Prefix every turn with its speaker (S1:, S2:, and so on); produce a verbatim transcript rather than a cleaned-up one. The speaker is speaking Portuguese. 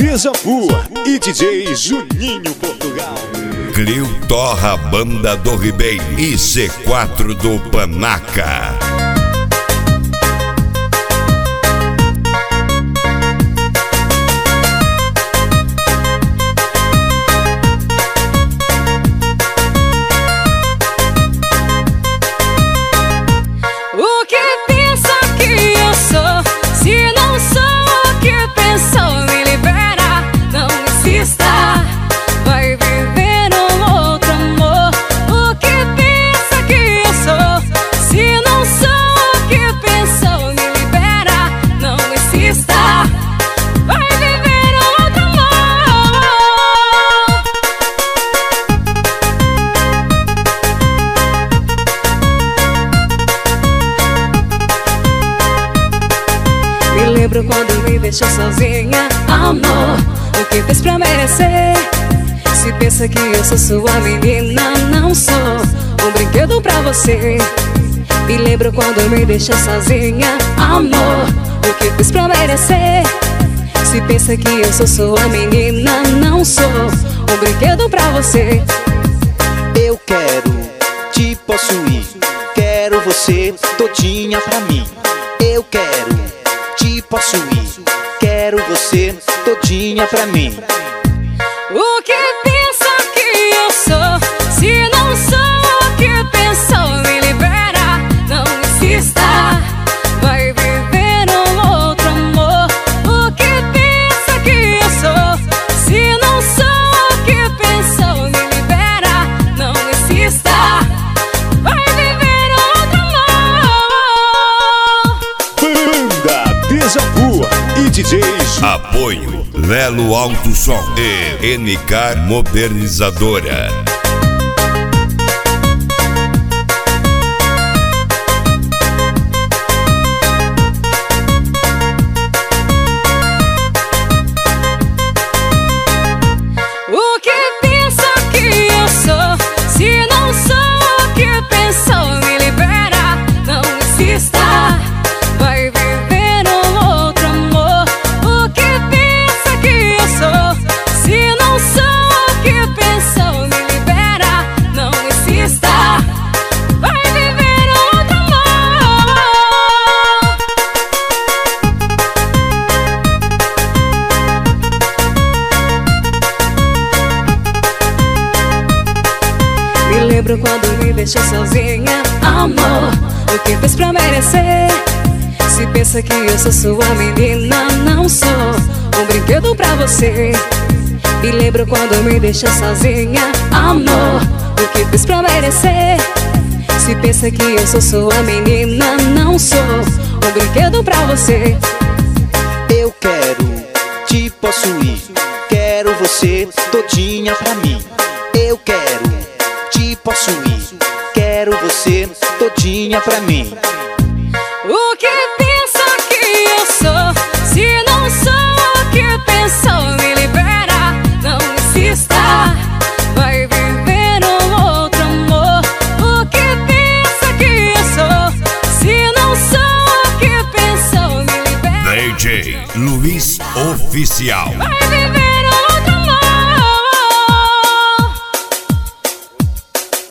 S1: Deja Vu e D J Juninho Portugal.
S2: Clio Torra, Banda do Ribeiro e C quatro do Panaca.
S3: O que pensa que eu sou? Se não sou o que pensou, me libera, não insista. Vai viver um outro amor. O que pensa que eu sou? Se não sou o que pensou, me libera, não insista. Vai viver outro amor. Me lembro quando me deixou sozinha, amor. O que fez pra merecer? Se pensa que eu sou sua menina, não sou um brinquedo pra você. Me lembro quando me deixou sozinha, amor. O que fez pra merecer? Se pensa que eu sou sua menina, não sou um brinquedo pra você.
S4: Eu quero te possuir, quero você todinha pra mim. Eu quero te possuir, quero você todinha pra mim.
S3: O que pensa que eu sou? Se não sou o que pensou, me libera, não insista. Vai viver um outro amor. O que pensa que eu sou? Se não sou o que pensou, me libera, não insista. Vai viver outro amor.
S1: Banda Deja Vu e D J Juninho.
S2: Apoio Lelo Alto Som e N K Modernizadora.
S3: O que pensa que eu sou? Se não sou o que pensou, me libera, não insista. Vai viver um outro amor. O que pensa que eu sou? Se não sou o que pensou, me libera, não insista. Vai viver outro amor. Me lembro quando me deixou sozinha, amor. O que fez pra merecer? Se pensa que eu sou sua menina, não sou um brinquedo pra você. Me lembro quando me deixou sozinha, amor. O que fez pra merecer? Se pensa que eu sou sua menina, não sou um brinquedo pra você.
S4: Eu quero te possuir, quero você todinha pra mim. Eu quero te possuir, quero você todinha pra mim.
S3: O que pensa que eu sou? Se não sou o que pensou, me libera, não insista. Vai viver um outro amor. O que pensa que eu sou? Se não sou o que pensou, me libera.
S2: D J Luiz Oficial.
S3: Vai viver